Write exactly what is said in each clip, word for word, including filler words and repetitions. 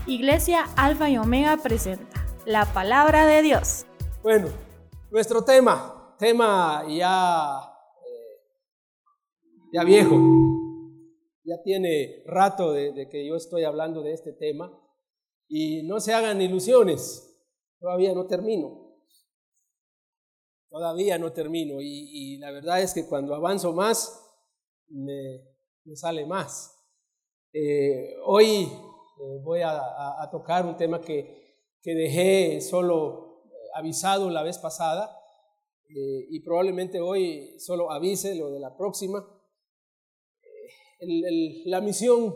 Iglesia Alfa y Omega presenta la palabra de Dios. Bueno, nuestro tema, tema ya, eh, ya viejo, ya tiene rato de, de que yo estoy hablando de este tema y no se hagan ilusiones, todavía no termino, todavía no termino y, y la verdad es que cuando avanzo más, me, me sale más. Eh, hoy eh, voy a, a, a tocar un tema que, que dejé solo avisado la vez pasada eh, y probablemente hoy solo avise lo de la próxima. Eh, el, el, la misión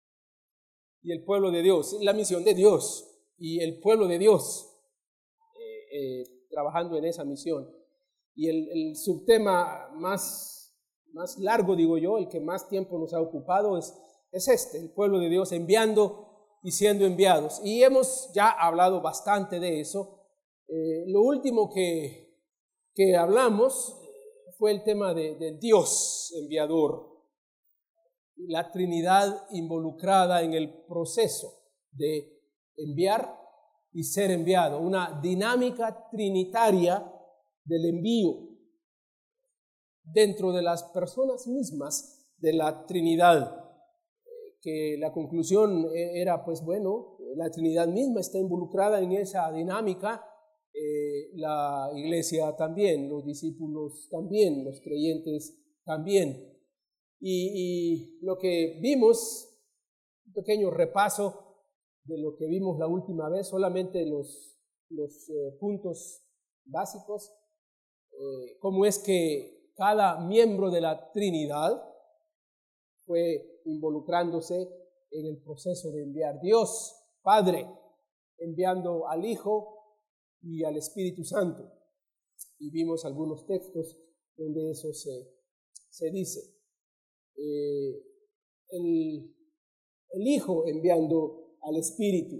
y el pueblo de Dios, la misión de Dios y el pueblo de Dios eh, eh, trabajando en esa misión. Y el, el subtema más, más largo, digo yo, el que más tiempo nos ha ocupado es Es este, el pueblo de Dios enviando y siendo enviados. Y hemos ya hablado bastante de eso. Eh, lo último que, que hablamos fue el tema de, de Dios enviador, la Trinidad involucrada en el proceso de enviar y ser enviado, una dinámica trinitaria del envío dentro de las personas mismas de la Trinidad. Que la conclusión era, pues bueno, la Trinidad misma está involucrada en esa dinámica, eh, la iglesia también, los discípulos también, los creyentes también. Y, y lo que vimos, un pequeño repaso de lo que vimos la última vez, solamente los, los eh, puntos básicos, eh, cómo es que cada miembro de la Trinidad fue involucrándose en el proceso de enviar. Dios Padre enviando al Hijo y al Espíritu Santo. Y vimos algunos textos donde eso se, se dice. Eh, el, el Hijo enviando al Espíritu,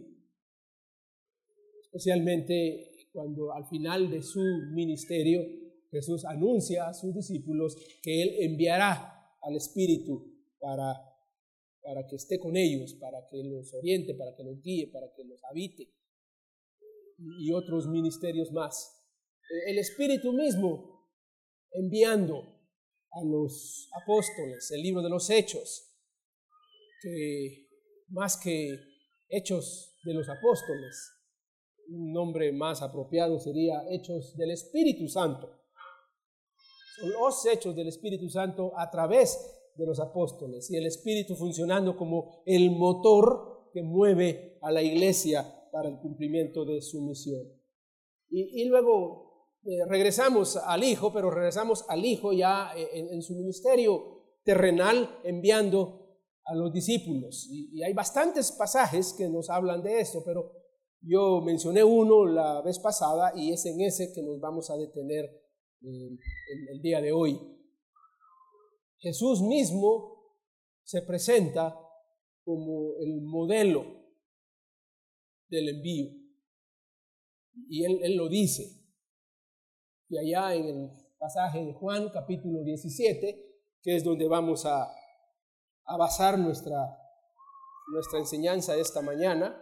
especialmente cuando al final de su ministerio Jesús anuncia a sus discípulos que Él enviará al Espíritu Para, para que esté con ellos, para que los oriente, para que los guíe, para que los habite, y otros ministerios más. El Espíritu mismo enviando a los apóstoles, el libro de los Hechos, que más que Hechos de los Apóstoles, un nombre más apropiado sería Hechos del Espíritu Santo. Son los Hechos del Espíritu Santo a través de los apóstoles y el Espíritu funcionando como el motor que mueve a la iglesia para el cumplimiento de su misión. Y, y luego eh, regresamos al Hijo, pero regresamos al Hijo ya en, en su ministerio terrenal enviando a los discípulos. Y, y hay bastantes pasajes que nos hablan de esto, pero yo mencioné uno la vez pasada y es en ese que nos vamos a detener eh, el, el día de hoy. Jesús mismo se presenta como el modelo del envío. Y él, él lo dice. Y allá en el pasaje de Juan, capítulo diecisiete, que es donde vamos a, a basar nuestra, nuestra enseñanza esta mañana.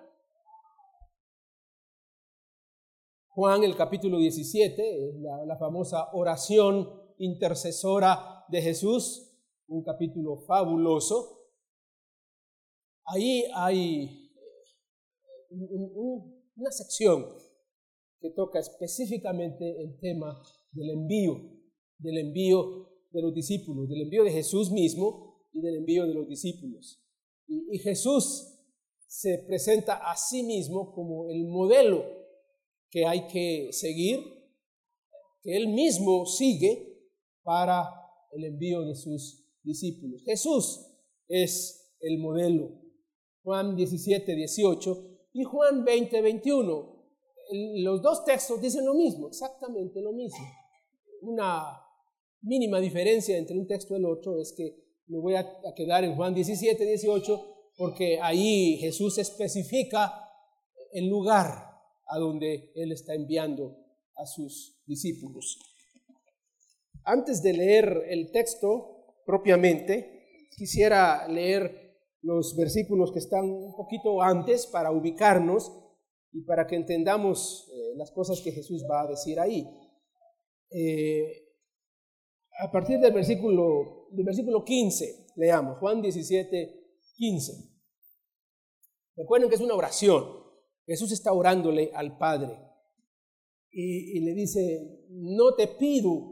Juan, el capítulo diecisiete, la, la famosa oración intercesora de Jesús, un capítulo fabuloso. Ahí hay un, un, una sección que toca específicamente el tema del envío, del envío de los discípulos, del envío de Jesús mismo y del envío de los discípulos. Y, y Jesús se presenta a sí mismo como el modelo que hay que seguir, que Él mismo sigue para el envío de sus discípulos. Jesús es el modelo. Juan diecisiete, dieciocho y Juan veinte, veintiuno. Los dos textos dicen lo mismo, exactamente lo mismo. Una mínima diferencia entre un texto y el otro es que me voy a quedar en Juan diecisiete, dieciocho porque ahí Jesús especifica el lugar a donde Él está enviando a sus discípulos. Antes de leer el texto propiamente, quisiera leer los versículos que están un poquito antes para ubicarnos y para que entendamos eh, las cosas que Jesús va a decir ahí. Eh, a partir del versículo, del versículo quince, leamos, Juan diecisiete, quince. Recuerden que es una oración. Jesús está orándole al Padre y, y le dice, no te pido.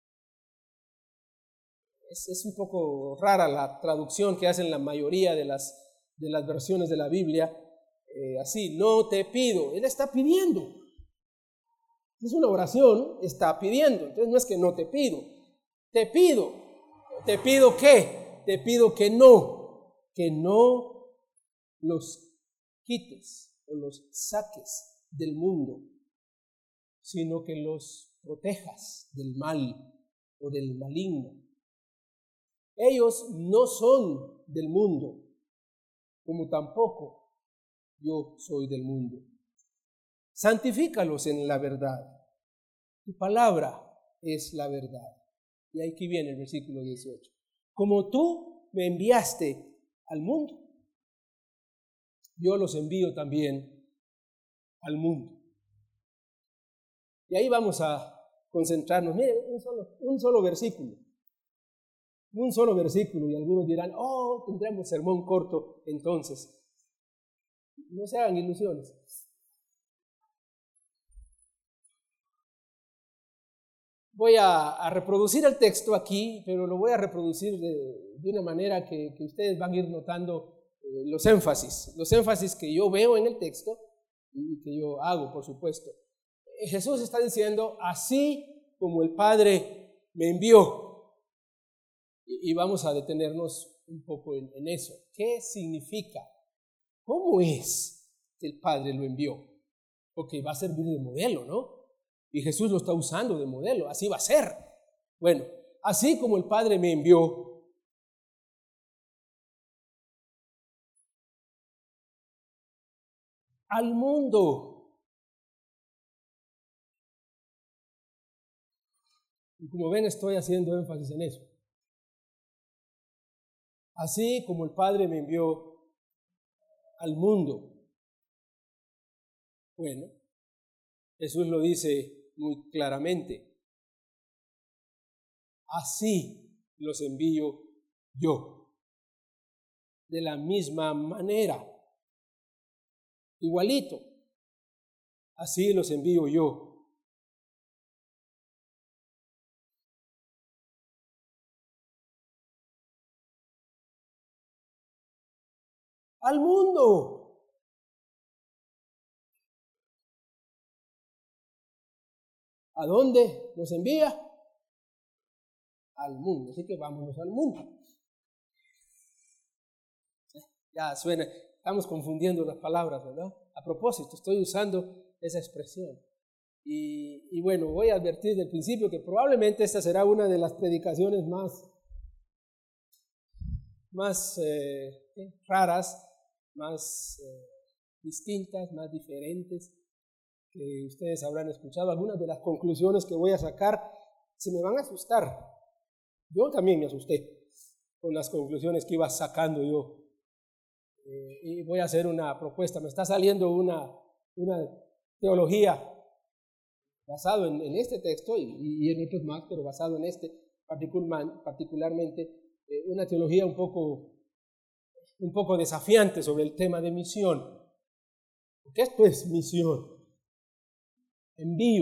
Es, es un poco rara la traducción que hacen la mayoría de las, de las versiones de la Biblia, eh, así, no te pido. Él está pidiendo. Es una oración, está pidiendo. Entonces no es que no te pido. Te pido. ¿Te pido qué? Te pido que no, que no los quites o los saques del mundo, sino que los protejas del mal o del maligno. Ellos no son del mundo, como tampoco yo soy del mundo. Santifícalos en la verdad. Tu palabra es la verdad. Y aquí viene el versículo dieciocho. Como tú me enviaste al mundo, yo los envío también al mundo. Y ahí vamos a concentrarnos. Miren, un solo, un solo versículo. Un solo versículo. Y algunos dirán, oh, tendremos sermón corto entonces. No se hagan ilusiones. Voy a, a reproducir el texto aquí, pero lo voy a reproducir de, de una manera que, que ustedes van a ir notando eh, los énfasis, los énfasis que yo veo en el texto y que yo hago, por supuesto. Jesús está diciendo, así como el Padre me envió. Y, y vamos a detenernos un poco en, en eso. ¿Qué significa? ¿Cómo es que el Padre lo envió? Porque va a servir de modelo, ¿no? Y Jesús lo está usando de modelo, así va a ser. Bueno, así como el Padre me envió, al mundo. Y como ven, estoy haciendo énfasis en eso. Así como el Padre me envió al mundo. Bueno, Jesús lo dice muy claramente. Así los envío yo. De la misma manera. Igualito. Así los envío yo. Al mundo. ¿A dónde nos envía? Al mundo. Así que vámonos al mundo. Ya suena, estamos confundiendo las palabras, ¿verdad? A propósito, estoy usando esa expresión. Y, y bueno, voy a advertir del principio que probablemente esta será una de las predicaciones más, más eh, raras, más eh, distintas, más diferentes que ustedes habrán escuchado. Algunas de las conclusiones que voy a sacar se me van a asustar. Yo también me asusté con las conclusiones que iba sacando yo. Eh, y voy a hacer una propuesta. Me está saliendo una, una teología basado en, en este texto y, y en otros más, pero basado en este particular, particularmente, eh, una teología un poco, un poco desafiante sobre el tema de misión. Porque esto es misión. Envío.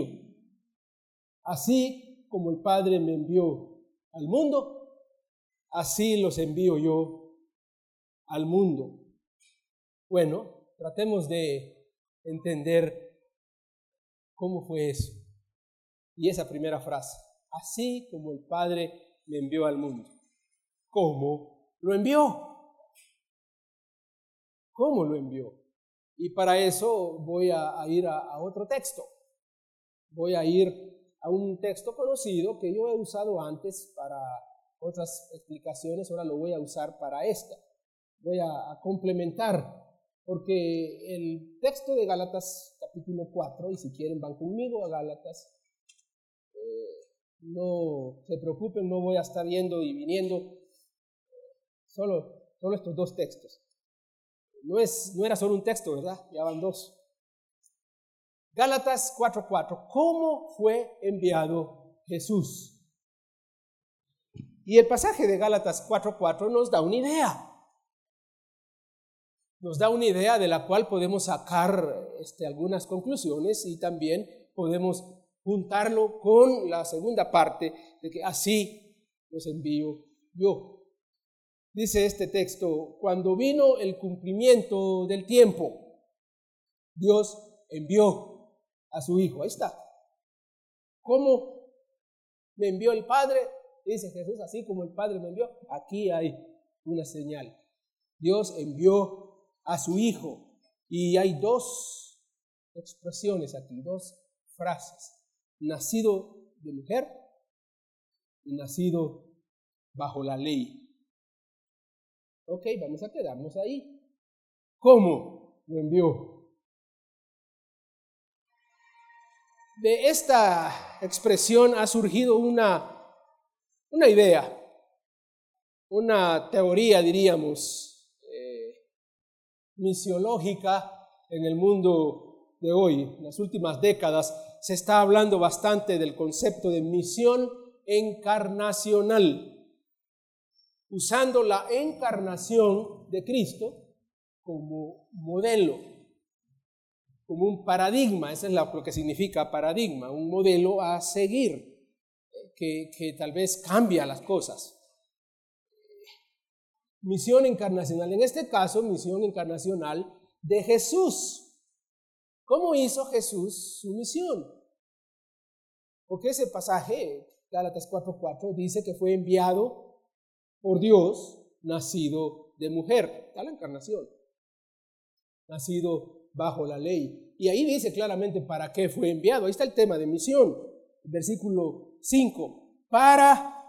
Así como el Padre me envió al mundo, así los envío yo al mundo. Bueno, tratemos de entender cómo fue eso. Y esa primera frase, así como el Padre me envió al mundo. ¿Cómo lo envió? ¿Cómo lo envió? Y para eso voy a, a ir a, a otro texto. Voy a ir a un texto conocido que yo he usado antes para otras explicaciones, ahora lo voy a usar para esta. Voy a, a complementar, porque el texto de Gálatas capítulo cuatro, y si quieren van conmigo a Gálatas, eh, no se preocupen, no voy a estar yendo y viniendo, solo solo estos dos textos. No, es, no era solo un texto, ¿verdad? Ya van dos. Gálatas cuatro cuatro. ¿Cómo fue enviado Jesús? Y el pasaje de Gálatas cuatro cuatro nos da una idea. Nos da una idea de la cual podemos sacar este, algunas conclusiones y también podemos juntarlo con la segunda parte de que así los envío yo. Dice este texto, cuando vino el cumplimiento del tiempo, Dios envió a su Hijo. Ahí está. ¿Cómo me envió el Padre? Dice Jesús, así como el Padre me envió. Aquí hay una señal. Dios envió a su Hijo. Y hay dos expresiones aquí, dos frases. Nacido de mujer y nacido bajo la ley. Ok, vamos a quedarnos ahí. ¿Cómo lo envió? De esta expresión ha surgido una Una idea, una teoría, diríamos, eh, misiológica en el mundo de hoy. En las últimas décadas se está hablando bastante del concepto de misión encarnacional, usando la encarnación de Cristo como modelo, como un paradigma. Eso es lo que significa paradigma, un modelo a seguir. Que, que tal vez cambia las cosas. Misión encarnacional, en este caso, misión encarnacional de Jesús. ¿Cómo hizo Jesús su misión? Porque ese pasaje, Gálatas cuatro cuatro, dice que fue enviado por Dios, nacido de mujer. Está la encarnación. Nacido bajo la ley. Y ahí dice claramente para qué fue enviado. Ahí está el tema de misión. Versículo cinco, para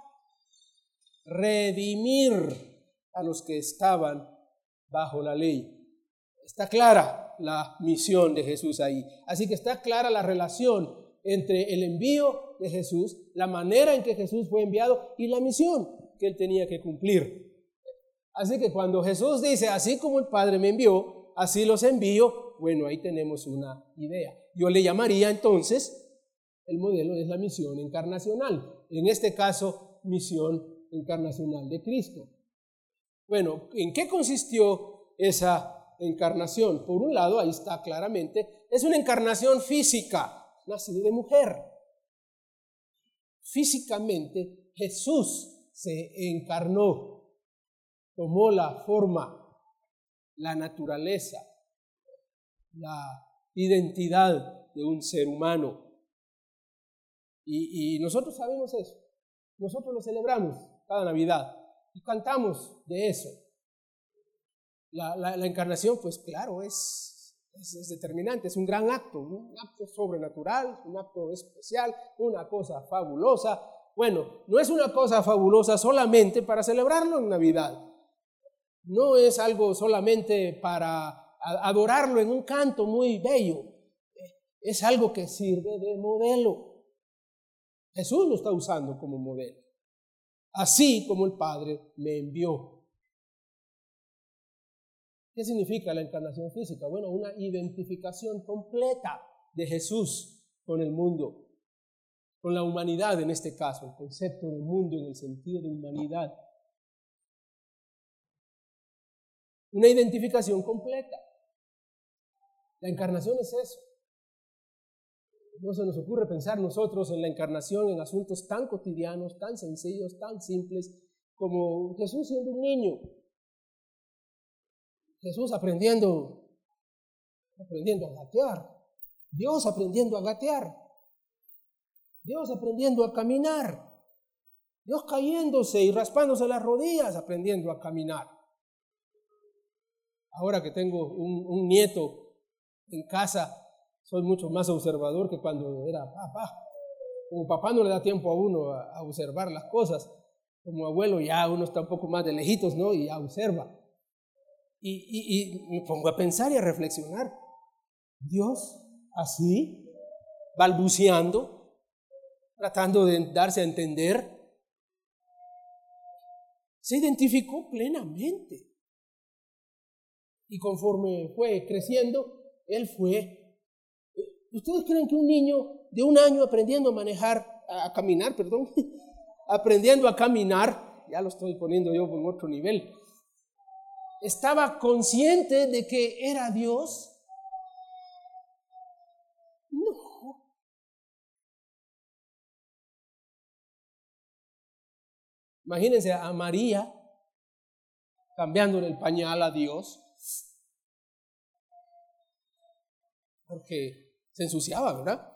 redimir a los que estaban bajo la ley. Está clara la misión de Jesús ahí. Así que está clara la relación entre el envío de Jesús, la manera en que Jesús fue enviado y la misión que él tenía que cumplir. Así que cuando Jesús dice, así como el Padre me envió, así los envío, bueno, ahí tenemos una idea. Yo le llamaría entonces, el modelo es la misión encarnacional. En este caso, misión encarnacional de Cristo. Bueno, ¿en qué consistió esa encarnación? Por un lado, ahí está claramente, es una encarnación física, nacido de mujer. Físicamente, Jesús se encarnó, tomó la forma, la naturaleza, la identidad de un ser humano. Y, y nosotros sabemos eso. Nosotros lo celebramos cada Navidad y cantamos de eso. La, la, la encarnación, pues claro, es, es, es determinante, es un gran acto, un acto sobrenatural, un acto especial, una cosa fabulosa. Bueno, no es una cosa fabulosa solamente para celebrarlo en Navidad. No es algo solamente para adorarlo en un canto muy bello. Es algo que sirve de modelo. Jesús lo está usando como modelo. Así como el Padre me envió. ¿Qué significa la encarnación física? Bueno, una identificación completa de Jesús con el mundo, con la humanidad en este caso, el concepto de mundo en el sentido de humanidad. Una identificación completa. La encarnación es eso. No se nos ocurre pensar nosotros en la encarnación en asuntos tan cotidianos, tan sencillos, tan simples, como Jesús siendo un niño. Jesús aprendiendo, aprendiendo a gatear. Dios aprendiendo a gatear. Dios aprendiendo a caminar. Dios cayéndose y raspándose las rodillas, aprendiendo a caminar. Ahora que tengo un, un nieto en casa, soy mucho más observador que cuando era papá. Como papá no le da tiempo a uno a, a observar las cosas. Como abuelo ya uno está un poco más de lejitos, ¿no? Y ya observa. Y, y, y me pongo a pensar y a reflexionar. Dios, así, balbuceando, tratando de darse a entender, se identificó plenamente Y conforme fue creciendo, él fue. ¿Ustedes creen que un niño de un año aprendiendo a manejar, a caminar, perdón, aprendiendo a caminar, ya lo estoy poniendo yo en otro nivel, estaba consciente de que era Dios? No. Imagínense a María cambiándole el pañal a Dios, porque se ensuciaba, ¿verdad?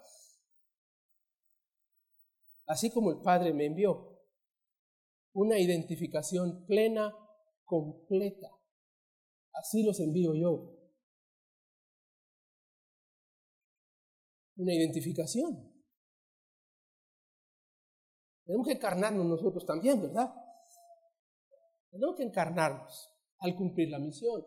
Así como el Padre me envió, una identificación plena, completa. Así los envío yo. Una identificación. Tenemos que encarnarnos nosotros también, ¿verdad? Tenemos que encarnarnos al cumplir la misión.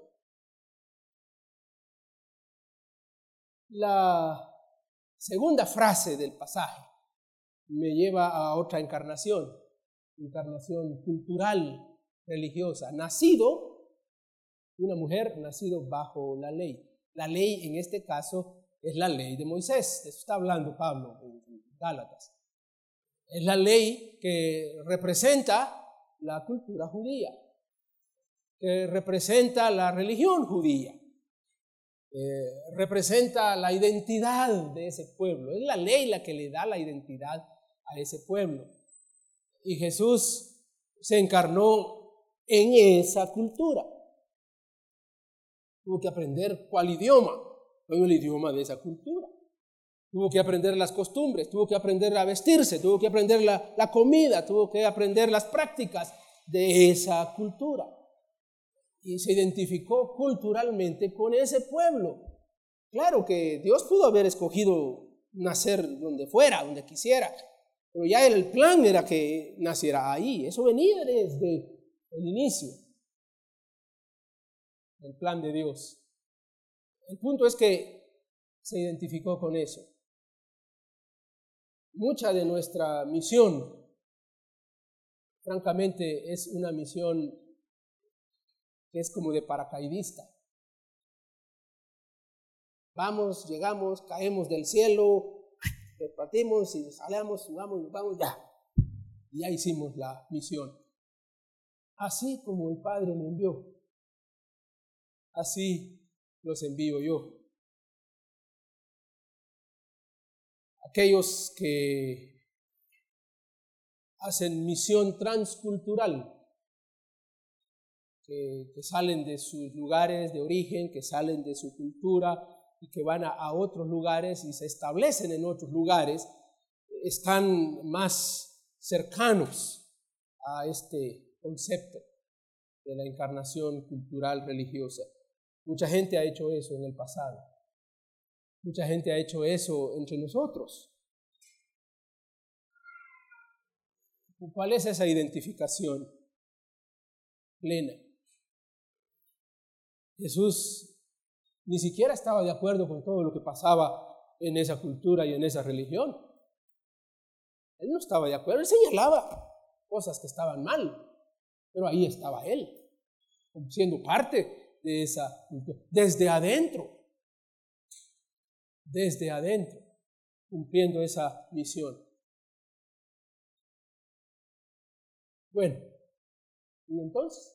La segunda frase del pasaje me lleva a otra encarnación, encarnación cultural, religiosa. Nacido, una mujer nacido bajo la ley. La ley en este caso es la ley de Moisés. Eso está hablando Pablo en Gálatas. Es la ley que representa la cultura judía, que representa la religión judía, eh, representa la identidad de ese pueblo. Es la ley la que le da la identidad a ese pueblo. Y Jesús se encarnó en esa cultura. Tuvo que aprender cuál idioma, bueno, el idioma de esa cultura. Tuvo que aprender las costumbres, tuvo que aprender a vestirse, tuvo que aprender la, la comida, tuvo que aprender las prácticas de esa cultura. Y se identificó culturalmente con ese pueblo. Claro que Dios pudo haber escogido nacer donde fuera, donde quisiera, pero ya el plan era que naciera ahí. Eso venía desde el inicio, el plan de Dios. El punto es que se identificó con eso. Mucha de nuestra misión, francamente, es una misión que es como de paracaidista. Vamos, llegamos, caemos del cielo, repartimos y salamos, vamos, vamos, ya. Y ya hicimos la misión. Así como el Padre me envió, así los envío yo. Aquellos que hacen misión transcultural, que, que salen de sus lugares de origen, que salen de su cultura y que van a, a otros lugares y se establecen en otros lugares, están más cercanos a este concepto de la encarnación cultural religiosa. Mucha gente ha hecho eso en el pasado. Mucha gente ha hecho eso entre nosotros. ¿Cuál es esa identificación plena? Jesús ni siquiera estaba de acuerdo con todo lo que pasaba en esa cultura y en esa religión. Él no estaba de acuerdo, él señalaba cosas que estaban mal, pero ahí estaba él, siendo parte de esa cultura, desde adentro. desde adentro, cumpliendo esa misión. Bueno, ¿y entonces?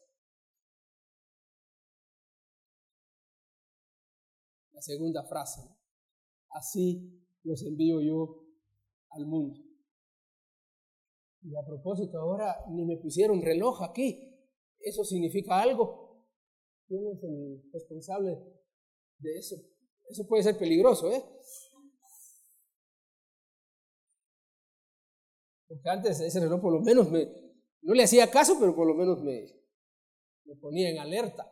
La segunda frase, así los envío yo al mundo. Y a propósito, ahora ni me pusieron reloj aquí. ¿Eso significa algo? ¿Quién es el responsable de eso? Eso puede ser peligroso, ¿eh? Porque antes ese reloj por lo menos me, no le hacía caso, pero por lo menos me, me ponía en alerta.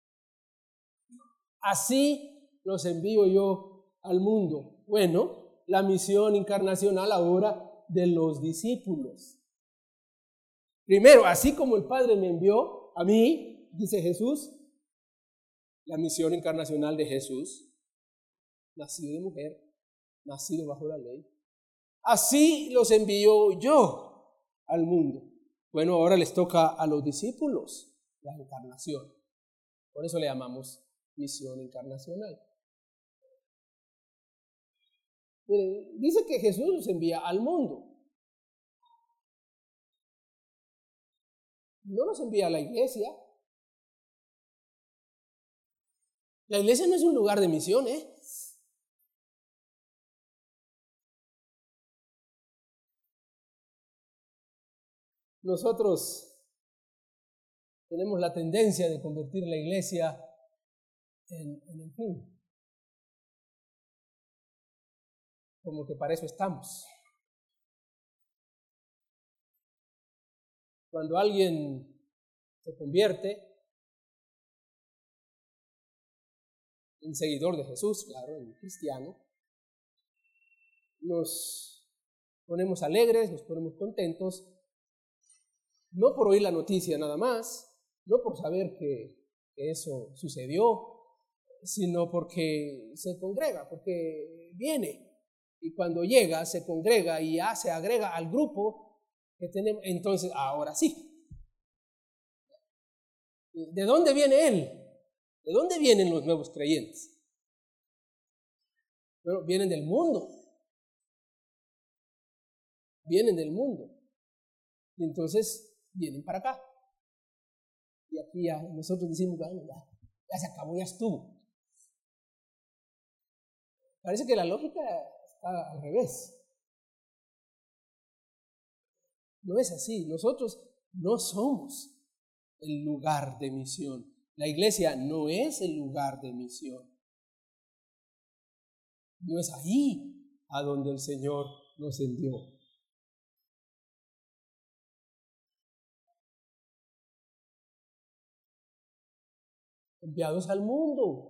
Así los envío yo al mundo. Bueno, la misión encarnacional ahora de los discípulos. Primero, así como el Padre me envió a mí, dice Jesús, la misión encarnacional de Jesús, nacido de mujer, nacido bajo la ley. Así los envío yo al mundo. Bueno, ahora les toca a los discípulos la encarnación. Por eso le llamamos misión encarnacional. Mire, dice que Jesús los envía al mundo. No los envía a la iglesia. La iglesia no es un lugar de misión, ¿eh? Nosotros tenemos la tendencia de convertir la iglesia en, en el fin. Como que para eso estamos. Cuando alguien se convierte en seguidor de Jesús, claro, en cristiano, nos ponemos alegres, nos ponemos contentos, no por oír la noticia nada más, no por saber que, que eso sucedió, sino porque se congrega, porque viene. Y cuando llega, se congrega y ya se agrega al grupo que tenemos. Entonces, ahora sí. ¿De dónde viene él? ¿De dónde vienen los nuevos creyentes? Bueno, vienen del mundo. Vienen del mundo. Y entonces vienen para acá. Y aquí ya nosotros decimos, bueno, ya, ya se acabó, ya estuvo. Parece que la lógica está al revés. No es así. Nosotros no somos el lugar de misión. La iglesia no es el lugar de misión. No es ahí a donde el Señor nos envió. Enviados al mundo.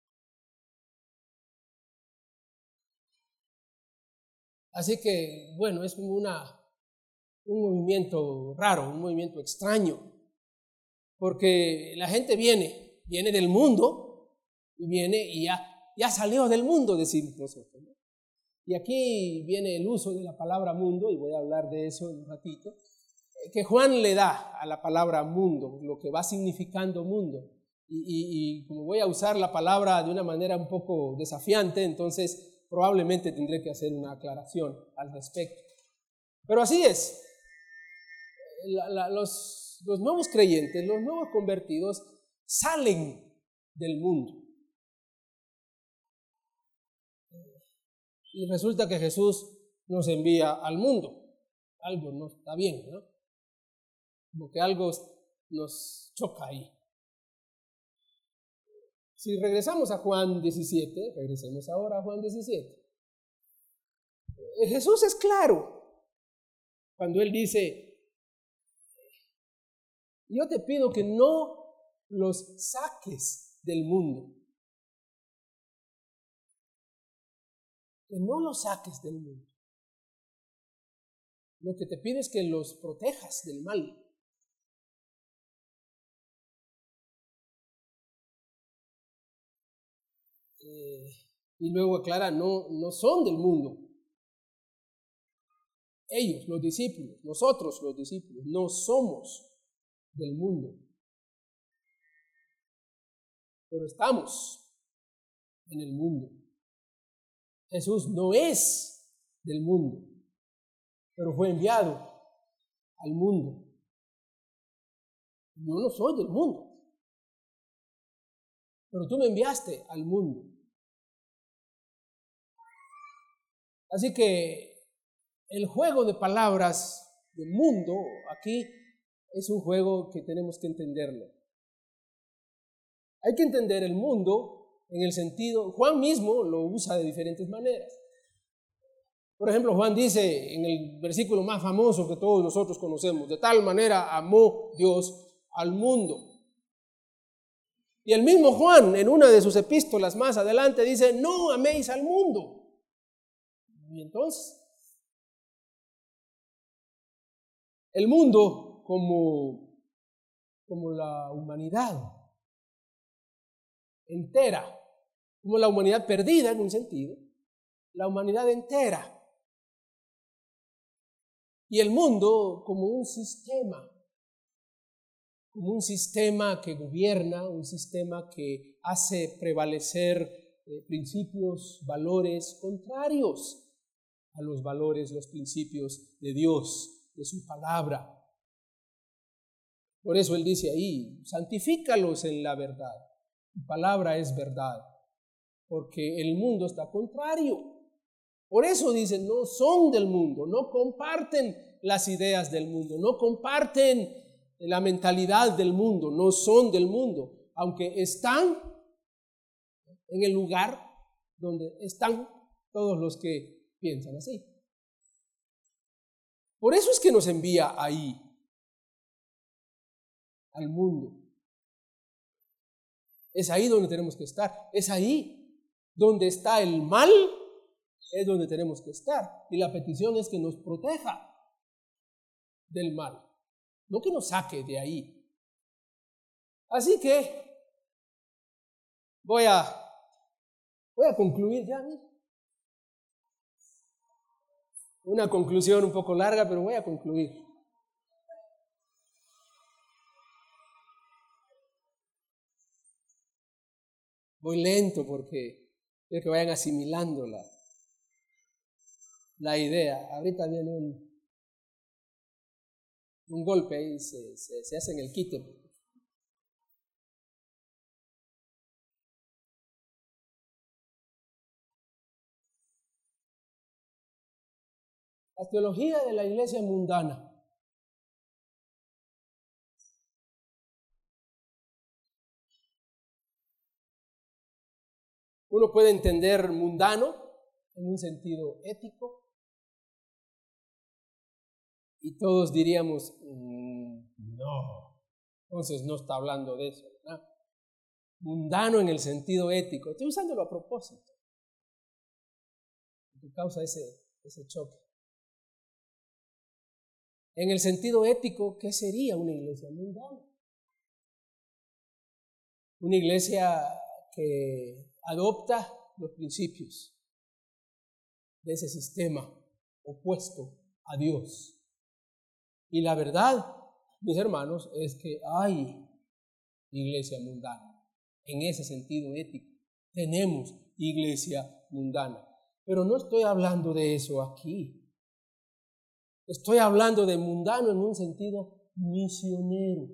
Así que, bueno, es una, un movimiento raro, un movimiento extraño, porque la gente viene, viene del mundo, y viene y ya, ya salió del mundo, decimos nosotros, ¿no? Y aquí viene el uso de la palabra mundo, y voy a hablar de eso en un ratito, que Juan le da a la palabra mundo, lo que va significando mundo. Y, y, y como voy a usar la palabra de una manera un poco desafiante, entonces probablemente tendré que hacer una aclaración al respecto. Pero así es. La, la, los, los nuevos creyentes, los nuevos convertidos, salen del mundo. Y resulta que Jesús nos envía al mundo. Algo no está bien, ¿no? Como que algo nos choca ahí. Si regresamos a Juan diecisiete, regresemos ahora a Juan diecisiete. Jesús es claro cuando Él dice, yo te pido que no los saques del mundo. Que no los saques del mundo. Lo que te pido es que los protejas del mal. Eh, y luego aclara, no, no son del mundo. Ellos, los discípulos, nosotros los discípulos, no somos del mundo. Pero estamos en el mundo. Jesús no es del mundo, pero fue enviado al mundo. Yo no soy del mundo, pero tú me enviaste al mundo. Así que el juego de palabras del mundo aquí es un juego que tenemos que entenderlo. Hay que entender el mundo en el sentido, Juan mismo lo usa de diferentes maneras. Por ejemplo, Juan dice en el versículo más famoso que todos nosotros conocemos, de tal manera amó Dios al mundo. Y el mismo Juan en una de sus epístolas más adelante dice, no améis al mundo. Y entonces, el mundo como, como la humanidad entera, como la humanidad perdida en un sentido, la humanidad entera. Y el mundo como un sistema, como un sistema que gobierna, un sistema que hace prevalecer eh, principios, valores contrarios a los valores, los principios de Dios, de su palabra. Por eso él dice ahí, santifícalos en la verdad. Tu palabra es verdad, porque el mundo está contrario. Por eso dicen, no son del mundo, no comparten las ideas del mundo, no comparten la mentalidad del mundo, no son del mundo, aunque están en el lugar donde están todos los que piensan así. Por eso es que nos envía ahí, al mundo. Es ahí donde tenemos que estar, es ahí donde está el mal, es donde tenemos que estar. Y la petición es que nos proteja del mal, no que nos saque de ahí. Así que voy a, voy a concluir ya. Mira. Una conclusión un poco larga, pero voy a concluir. Voy lento porque quiero que vayan asimilando la, la idea. Ahorita viene un, un golpe ahí, se, se, se hace en el quite. La teología de la iglesia mundana. Uno puede entender mundano en un sentido ético y todos diríamos, mmm, no, entonces no está hablando de eso, ¿verdad? Mundano en el sentido ético, estoy usándolo a propósito, que causa ese, ese choque. En el sentido ético, ¿qué sería una iglesia mundana? Una iglesia que adopta los principios de ese sistema opuesto a Dios. Y la verdad, mis hermanos, es que hay iglesia mundana. En ese sentido ético, tenemos iglesia mundana. Pero no estoy hablando de eso aquí. Estoy hablando de mundano en un sentido misionero.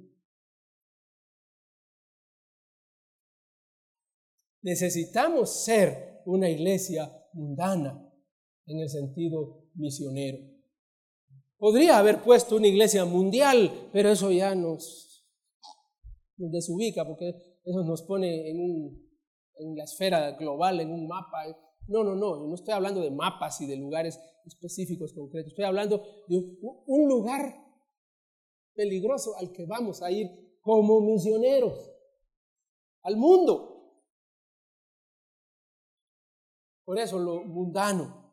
Necesitamos ser una iglesia mundana en el sentido misionero. Podría haber puesto una iglesia mundial, pero eso ya nos, nos desubica, porque eso nos pone en, un, en la esfera global, en un mapa. No, no, no, no estoy hablando de mapas y de lugares específicos, concretos. Estoy hablando de un, un lugar peligroso al que vamos a ir como misioneros, al mundo. Por eso lo mundano,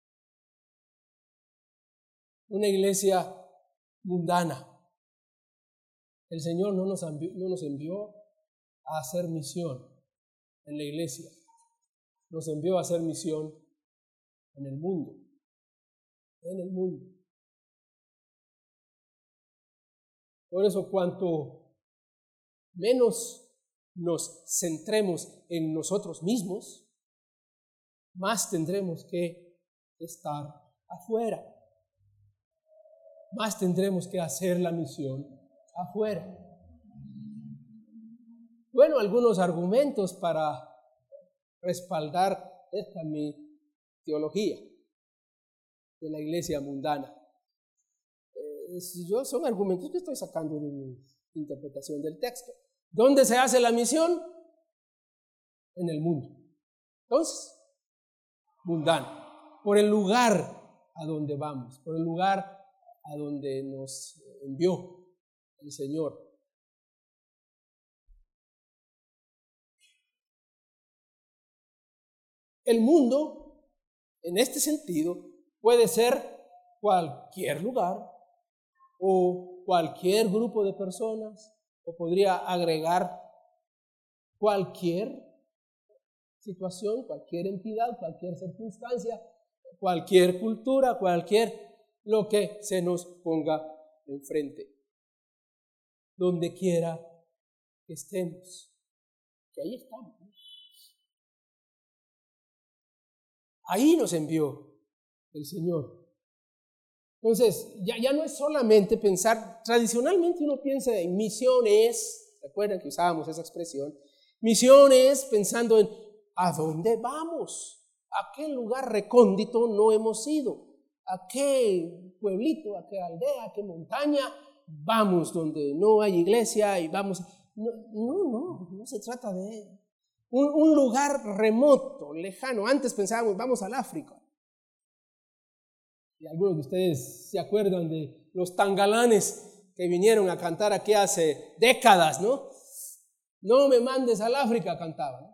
una iglesia mundana. El Señor no nos envió, no nos envió a hacer misión en la iglesia, nos envió a hacer misión en el mundo, en el mundo. Por eso cuanto menos nos centremos en nosotros mismos, más tendremos que estar afuera. Más tendremos que hacer la misión afuera. Bueno, algunos argumentos para respaldar esta mi teología de la iglesia mundana. Eh, yo son argumentos que estoy sacando de mi interpretación del texto. ¿Dónde se hace la misión? En el mundo. Entonces, mundano, por el lugar a donde vamos, por el lugar a donde nos envió el Señor. El mundo, en este sentido, puede ser cualquier lugar o cualquier grupo de personas, o podría agregar cualquier situación, cualquier entidad, cualquier circunstancia, cualquier cultura, cualquier lo que se nos ponga enfrente. donde quiera que estemos. Que ahí estamos, ¿no? Ahí nos envió el Señor. Entonces, ya, ya no es solamente pensar, tradicionalmente uno piensa en misiones, ¿recuerdan que usábamos esa expresión? Misiones pensando en ¿a dónde vamos? ¿A qué lugar recóndito no hemos ido? ¿A qué pueblito, a qué aldea, a qué montaña vamos donde no hay iglesia y vamos? No, no, no, no se trata de un, un lugar remoto, lejano. Antes pensábamos, vamos al África. Y algunos de ustedes se acuerdan de los tangalanes que vinieron a cantar aquí hace décadas, ¿no? No me mandes al África, cantaban.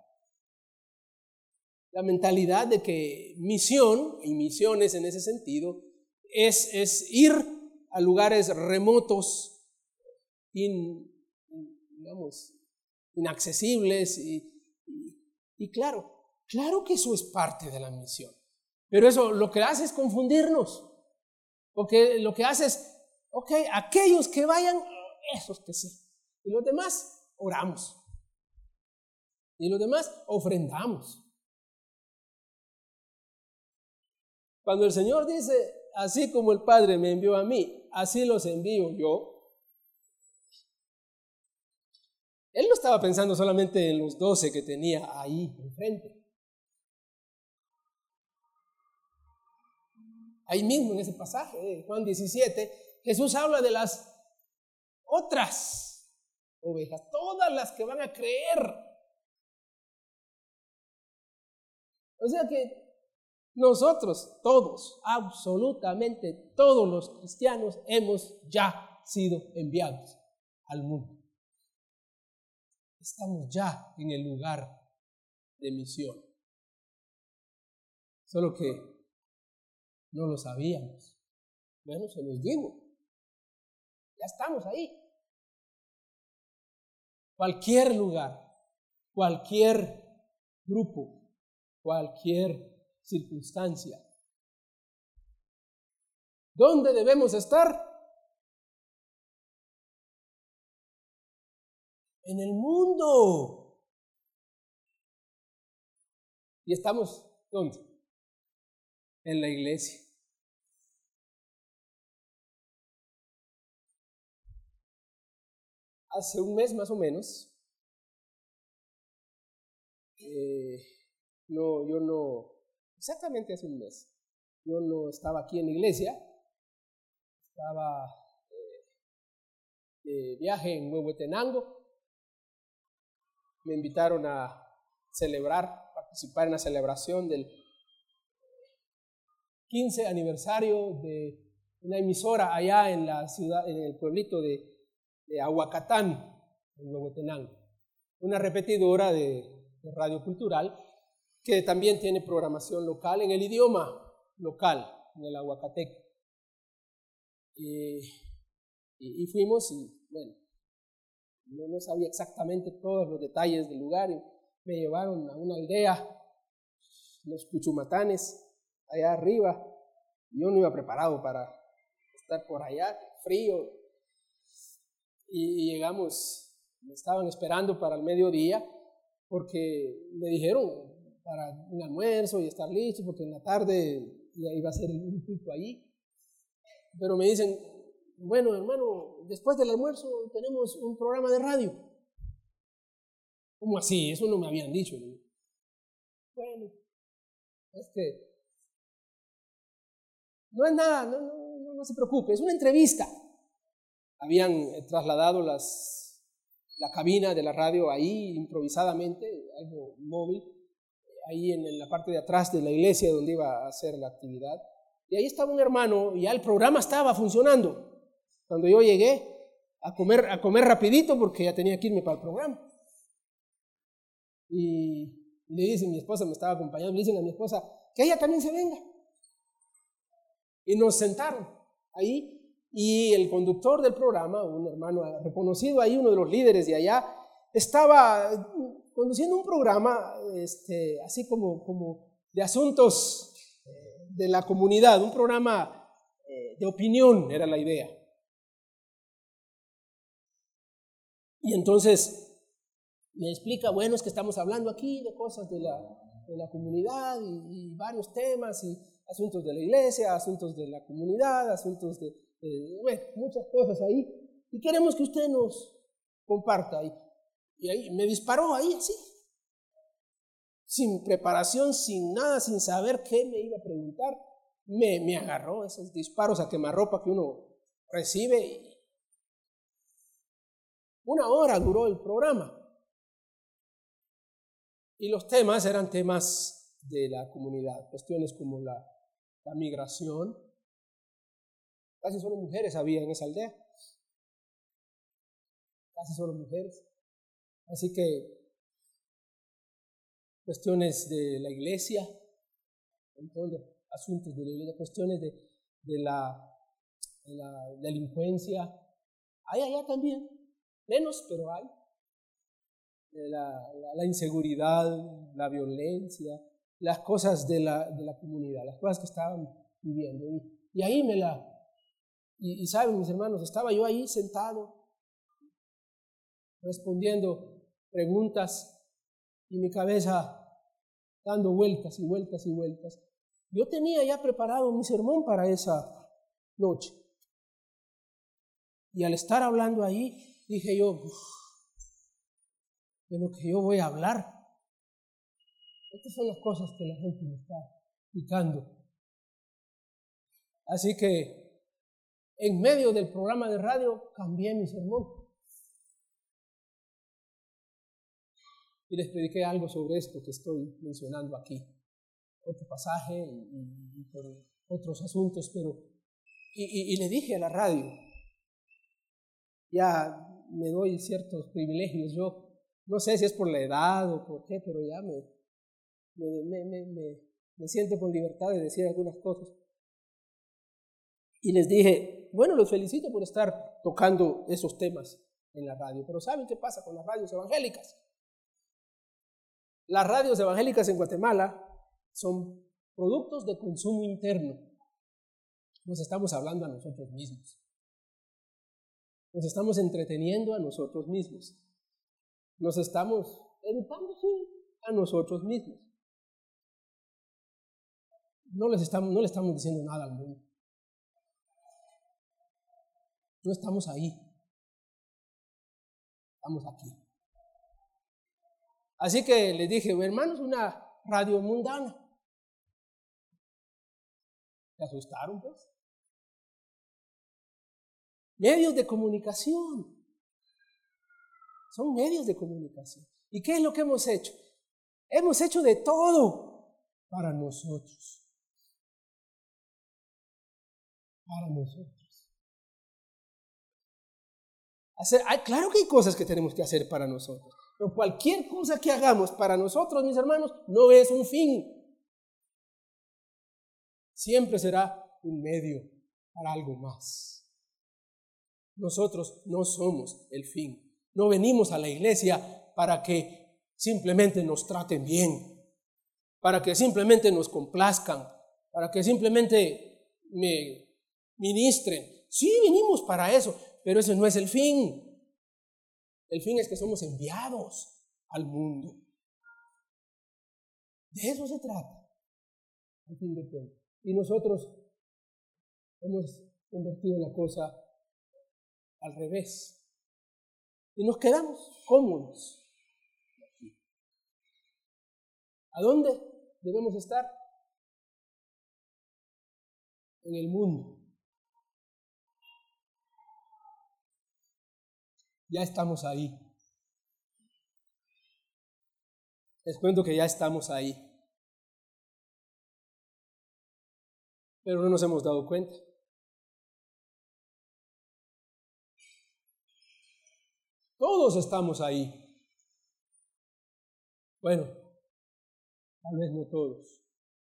La mentalidad de que misión, y misiones en ese sentido, es, es ir a lugares remotos, in, digamos, inaccesibles. Y, y, y claro, claro que eso es parte de la misión. Pero eso lo que hace es confundirnos. Porque lo que hace es, ok, aquellos que vayan, esos que sí. Y los demás, oramos. Y los demás, ofrendamos. Cuando el Señor dice, así como el Padre me envió a mí, así los envío yo. Él no estaba pensando solamente en los doce que tenía ahí enfrente. Ahí mismo en ese pasaje de Juan diecisiete, Jesús habla de las otras ovejas, todas las que van a creer. O sea que nosotros, todos, absolutamente todos los cristianos hemos ya sido enviados al mundo. Estamos ya en el lugar de misión. Solo que no lo sabíamos. Bueno, se nos dijo. Ya estamos ahí. Cualquier lugar, cualquier grupo, cualquier circunstancia. ¿Dónde debemos estar? En el mundo. ¿Y estamos dónde? En la iglesia. Hace un mes más o menos, eh, no, yo no, exactamente hace un mes, yo no estaba aquí en la iglesia, estaba eh, de viaje en Huehuetenango. Me invitaron a celebrar, participar en la celebración del quince aniversario de una emisora allá en la ciudad, en el pueblito de, de Ahuacatán, en Huehuetenango. Una repetidora de, de radio cultural que también tiene programación local en el idioma local, en el ahuacateco. Y, y, y fuimos y, bueno, no, no sabía exactamente todos los detalles del lugar. Y me llevaron a una aldea, los Cuchumatanes, allá arriba. Yo no iba preparado para estar por allá, frío. Y, y llegamos, me estaban esperando para el mediodía, porque me dijeron para un almuerzo y estar listo, porque en la tarde ya iba a ser un culto allí. Pero me dicen, bueno, hermano, después del almuerzo tenemos un programa de radio. ¿Cómo así? Eso no me habían dicho. Bueno, es que no es nada, no, no, no, no se preocupe, es una entrevista. Habían trasladado las, la cabina de la radio ahí improvisadamente, algo móvil, ahí en la parte de atrás de la iglesia donde iba a hacer la actividad. Y ahí estaba un hermano y ya el programa estaba funcionando. Cuando yo llegué a comer, a comer rapidito porque ya tenía que irme para el programa. Y le dicen, mi esposa me estaba acompañando, le dicen a mi esposa que ella también se venga. Y nos sentaron ahí y el conductor del programa, un hermano reconocido ahí, uno de los líderes de allá, estaba conduciendo un programa este, así como, como de asuntos eh, de la comunidad, un programa eh, de opinión era la idea. Y entonces me explica, bueno, es que estamos hablando aquí de cosas de la, de la comunidad y, y varios temas y asuntos de la iglesia, asuntos de la comunidad, asuntos de, de bueno, muchas cosas ahí. Y queremos que usted nos comparta ahí. Y ahí me disparó ahí así, sin preparación, sin nada, sin saber qué me iba a preguntar. Me, me agarró esos disparos a quemarropa que uno recibe. Una hora duró el programa. Y los temas eran temas de la comunidad, cuestiones como la, la migración. Casi solo mujeres había en esa aldea. Casi solo mujeres. Así que cuestiones de la iglesia, entonces, asuntos de la iglesia, cuestiones de, de, la, de la delincuencia. Hay allá también, menos, pero hay. De la, la, la inseguridad, la violencia, las cosas de la, de la comunidad, las cosas que estaban viviendo. Y, y ahí me la... Y, y saben, mis hermanos, estaba yo ahí sentado, respondiendo preguntas y mi cabeza dando vueltas y vueltas y vueltas. Yo tenía ya preparado mi sermón para esa noche. Y al estar hablando ahí, dije yo, de lo que yo voy a hablar. Estas son las cosas que la gente me está explicando. Así que en medio del programa de radio cambié mi sermón. Y les prediqué algo sobre esto que estoy mencionando aquí. Otro pasaje y, y, y por otros asuntos, pero... Y, y, y le dije a la radio, ya me doy ciertos privilegios yo, no sé si es por la edad o por qué, pero ya me, me, me, me, me siento con libertad de decir algunas cosas. Y les dije, bueno, los felicito por estar tocando esos temas en la radio, pero ¿saben qué pasa con las radios evangélicas? Las radios evangélicas en Guatemala son productos de consumo interno. Nos estamos hablando a nosotros mismos. Nos estamos entreteniendo a nosotros mismos. Nos estamos educando a nosotros mismos. No, les estamos, no le estamos diciendo nada al mundo. No estamos ahí. Estamos aquí. Así que les dije, hermanos, una radio mundana. ¿Se asustaron, pues? Medios de comunicación. Son medios de comunicación. ¿Y qué es lo que hemos hecho? Hemos hecho de todo para nosotros. Para nosotros. Hacer, hay, claro que hay cosas que tenemos que hacer para nosotros. Pero cualquier cosa que hagamos para nosotros, mis hermanos, no es un fin. Siempre será un medio para algo más. Nosotros no somos el fin. No venimos a la iglesia para que simplemente nos traten bien, para que simplemente nos complazcan, para que simplemente me ministren. Sí, venimos para eso, pero ese no es el fin. El fin es que somos enviados al mundo. De eso se trata, al fin de cuentas. Y nosotros hemos convertido la cosa al revés. Y nos quedamos cómodos. ¿A dónde debemos estar? En el mundo. Ya estamos ahí. Les cuento que ya estamos ahí. Pero no nos hemos dado cuenta. Todos estamos ahí. Bueno, tal vez no todos.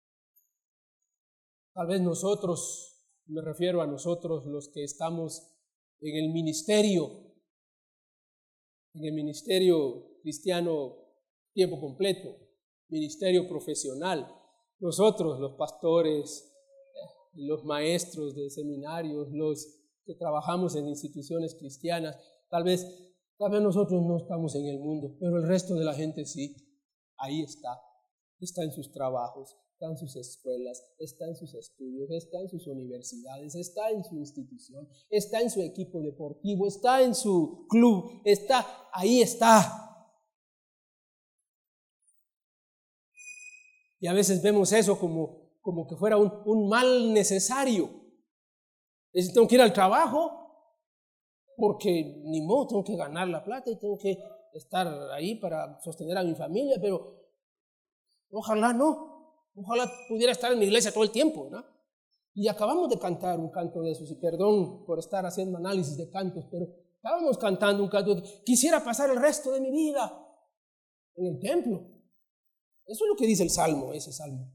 Tal vez nosotros, me refiero a nosotros los que estamos en el ministerio, en el ministerio cristiano tiempo completo, ministerio profesional. Nosotros, los pastores, los maestros de seminarios, los que trabajamos en instituciones cristianas, tal vez Tal vez nosotros no estamos en el mundo, pero el resto de la gente sí. Ahí está. Está en sus trabajos, está en sus escuelas, está en sus estudios, está en sus universidades, está en su institución, está en su equipo deportivo, está en su club, está, ahí está. Y a veces vemos eso como, como que fuera un, un mal necesario. Es, tengo que ir al trabajo porque ni modo, tengo que ganar la plata y tengo que estar ahí para sostener a mi familia, pero ojalá no, ojalá pudiera estar en la iglesia todo el tiempo, ¿no? Y acabamos de cantar un canto de esos, y perdón por estar haciendo análisis de cantos, pero estábamos cantando un canto de, quisiera pasar el resto de mi vida en el templo. Eso es lo que dice el Salmo, ese Salmo.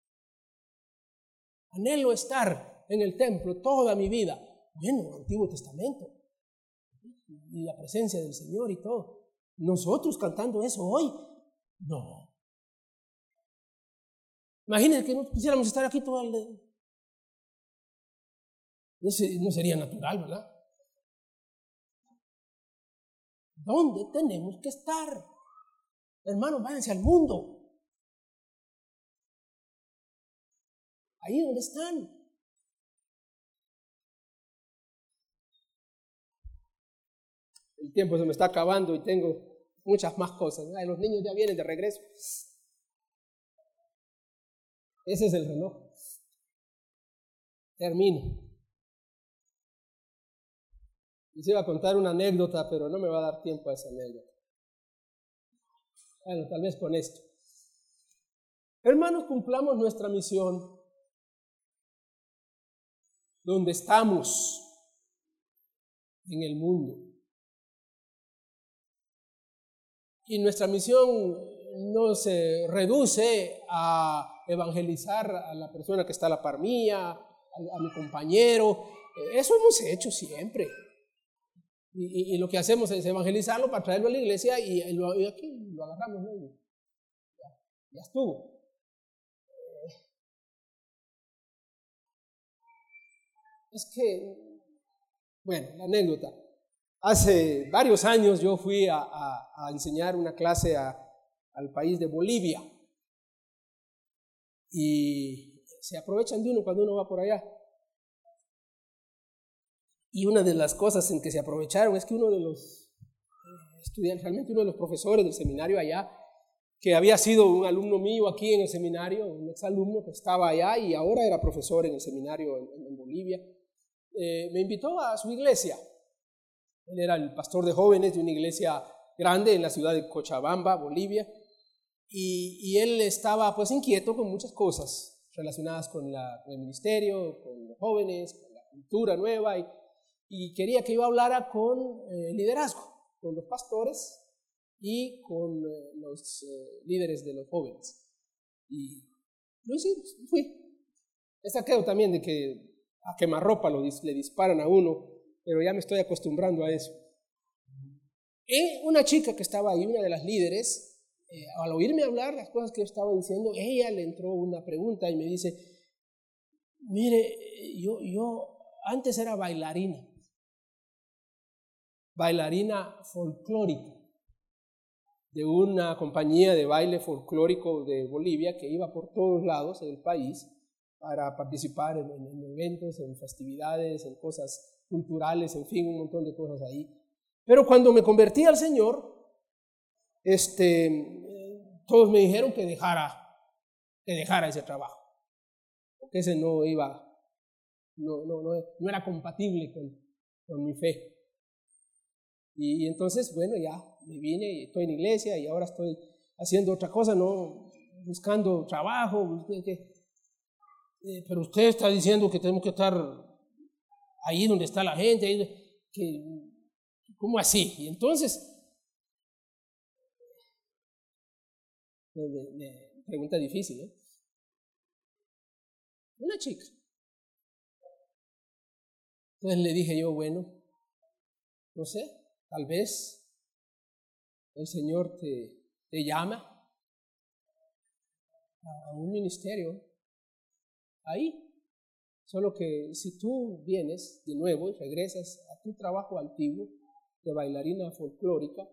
Anhelo estar en el templo toda mi vida. Bueno, el Antiguo Testamento, y la presencia del Señor y todo. Nosotros cantando eso hoy, no. Imagínense que no quisiéramos estar aquí todo el día. No, se, no sería natural, ¿verdad? ¿Dónde tenemos que estar? Hermanos, váyanse al mundo. Ahí donde están. El tiempo se me está acabando y tengo muchas más cosas. Ay, los niños ya vienen de regreso. Ese es el reloj. Termino. Les iba a contar una anécdota, pero no me va a dar tiempo a esa anécdota. Bueno, tal vez con esto. Hermanos, cumplamos nuestra misión donde estamos en el mundo. Y nuestra misión no se reduce a evangelizar a la persona que está a la par mía, a, a mi compañero. Eso hemos hecho siempre. Y, y, y lo que hacemos es evangelizarlo para traerlo a la iglesia y, y, lo, y aquí lo agarramos, ¿no? Ya, ya estuvo. Es que, bueno, la anécdota. Hace varios años yo fui a, a, a enseñar una clase a, al país de Bolivia. Y se aprovechan de uno cuando uno va por allá. Y una de las cosas en que se aprovecharon es que uno de los estudiantes, realmente uno de los profesores del seminario allá, que había sido un alumno mío aquí en el seminario, un exalumno que estaba allá y ahora era profesor en el seminario en, en Bolivia, eh, me invitó a su iglesia. Él era el pastor de jóvenes de una iglesia grande en la ciudad de Cochabamba, Bolivia, y, y él estaba pues inquieto con muchas cosas relacionadas con, la, con el ministerio, con los jóvenes, con la cultura nueva, y, y quería que yo hablara con eh, liderazgo, con los pastores y con eh, los eh, líderes de los jóvenes. Y lo hicimos, fui. Es aquello también de que a quemarropa lo, le disparan a uno, pero ya me estoy acostumbrando a eso. Y una chica que estaba ahí, una de las líderes, eh, al oírme hablar las cosas que yo estaba diciendo, ella le entró una pregunta y me dice, mire, yo, yo antes era bailarina, bailarina folclórica de una compañía de baile folclórico de Bolivia que iba por todos lados del país para participar en, en, en eventos, en festividades, en cosas culturales, en fin, un montón de cosas ahí. Pero cuando me convertí al Señor, este, todos me dijeron que dejara, que dejara ese trabajo, porque ese no iba, no, no, no, no era compatible con, con mi fe. Y, y entonces, bueno, ya me vine y estoy en iglesia y ahora estoy haciendo otra cosa, no buscando trabajo, que, que, eh, pero usted está diciendo que tenemos que estar ahí donde está la gente, ahí, que, ¿cómo así? Y entonces, me, me, me pregunta difícil, ¿eh? Una chica. Entonces le dije yo, bueno, no sé, tal vez el Señor te, te llama a un ministerio ahí. Solo que si tú vienes de nuevo y regresas a tu trabajo antiguo, de bailarina folclórica,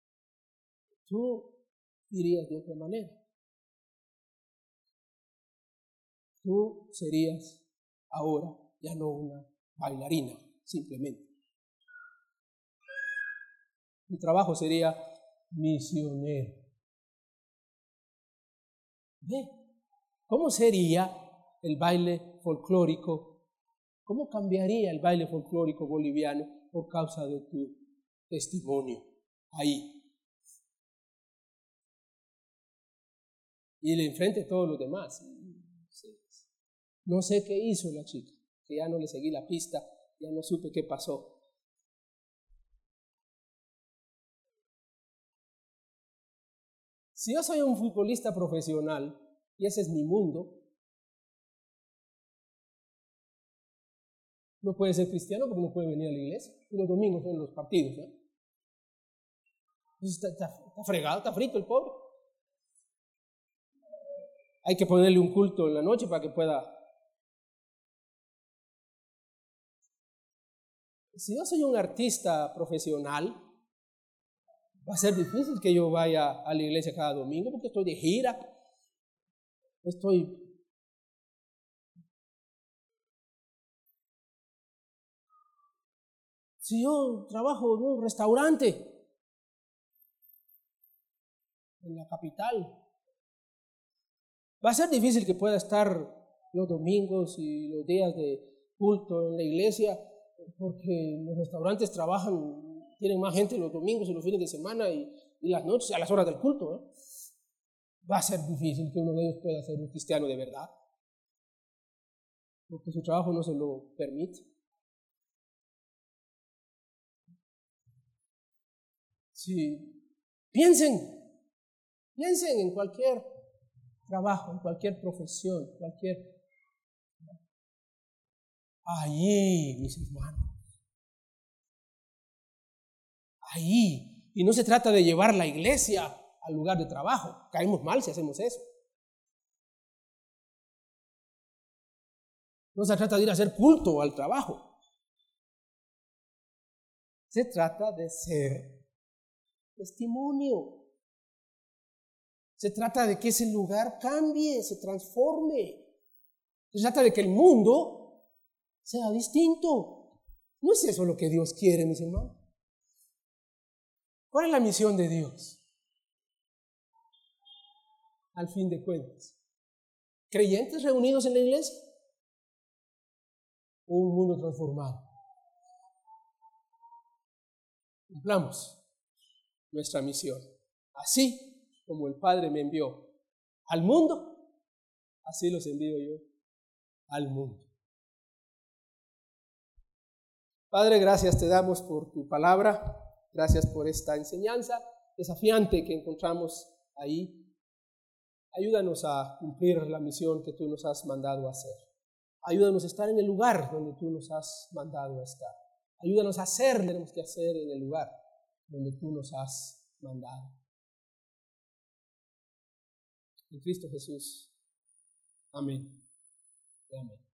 tú irías de otra manera. Tú serías ahora ya no una bailarina, simplemente. Tu trabajo sería misionero. ¿Ve? ¿Cómo sería el baile folclórico? ¿Cómo cambiaría el baile folclórico boliviano por causa de tu testimonio ahí? Y le enfrente a todos los demás. No sé qué hizo la chica, que ya no le seguí la pista, ya no supe qué pasó. Si yo soy un futbolista profesional y ese es mi mundo, no puede ser cristiano porque no puede venir a la iglesia. Y los domingos son los partidos. ¿eh? Entonces está, está, está fregado, está frito el pobre. Hay que ponerle un culto en la noche para que pueda. Si yo soy un artista profesional, va a ser difícil que yo vaya a la iglesia cada domingo porque estoy de gira. Estoy. Si yo trabajo en un restaurante en la capital, va a ser difícil que pueda estar los domingos y los días de culto en la iglesia porque los restaurantes trabajan, tienen más gente los domingos y los fines de semana y, y las noches, a las horas del culto. ¿eh? Va a ser difícil que uno de ellos pueda ser un cristiano de verdad porque su trabajo no se lo permite. Sí, piensen, piensen en cualquier trabajo, en cualquier profesión, cualquier. Allí, mis hermanos. Ahí. Y no se trata de llevar la iglesia al lugar de trabajo. Caemos mal si hacemos eso. No se trata de ir a hacer culto al trabajo. Se trata de ser testimonio. Se trata de que ese lugar cambie, se transforme. Se trata de que el mundo sea distinto. ¿No es eso lo que Dios quiere, mis hermanos? ¿Cuál es la misión de Dios? Al fin de cuentas, ¿creyentes reunidos en la iglesia? ¿O un mundo transformado? Cumplamos nuestra misión. Así como el Padre me envió al mundo, así los envío yo al mundo. Padre, gracias te damos por tu palabra, gracias por esta enseñanza desafiante que encontramos ahí. Ayúdanos a cumplir la misión que tú nos has mandado a hacer. Ayúdanos a estar en el lugar donde tú nos has mandado a estar. Ayúdanos a hacer lo que tenemos que hacer en el lugar donde tú nos has mandado. En Cristo Jesús. Amén. Amén.